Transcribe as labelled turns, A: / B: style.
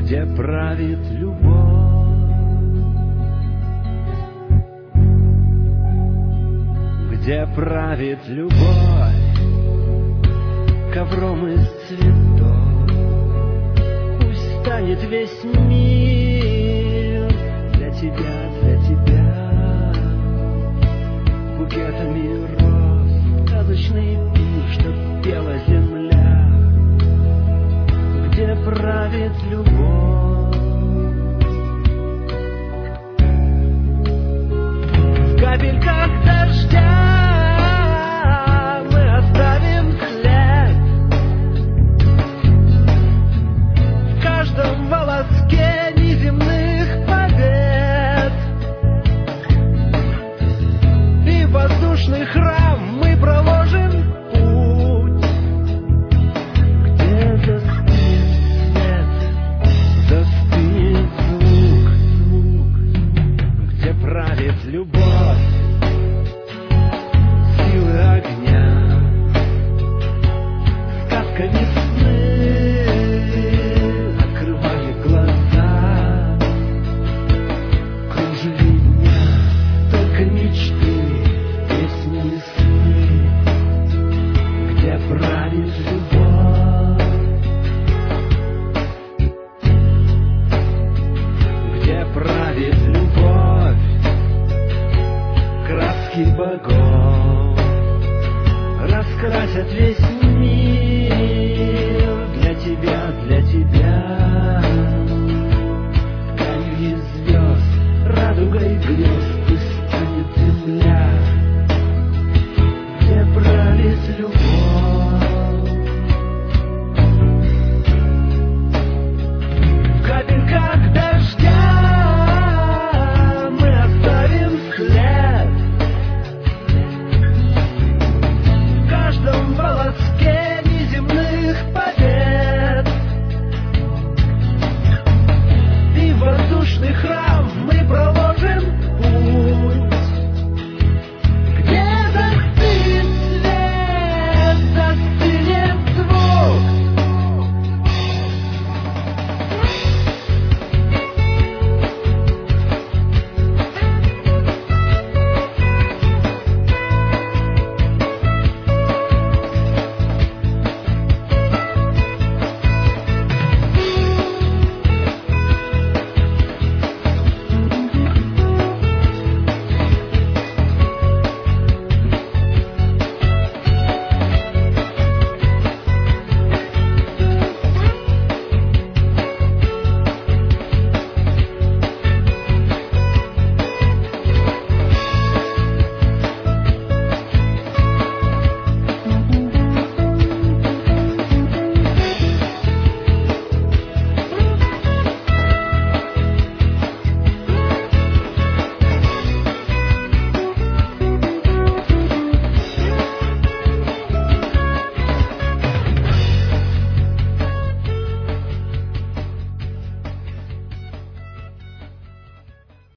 A: где правит любовь, где правит любовь, ковром из цветов. Пусть станет весь мир для тебя, букетами роз, сказочный пир, чтоб пела земля, где правит любовь. В капельках дождя мы оставим след, в каждом волоске неземных побед, и в воздушный храм мы проложим путь, где застынет звук, где правит любовь, силы огня, сказками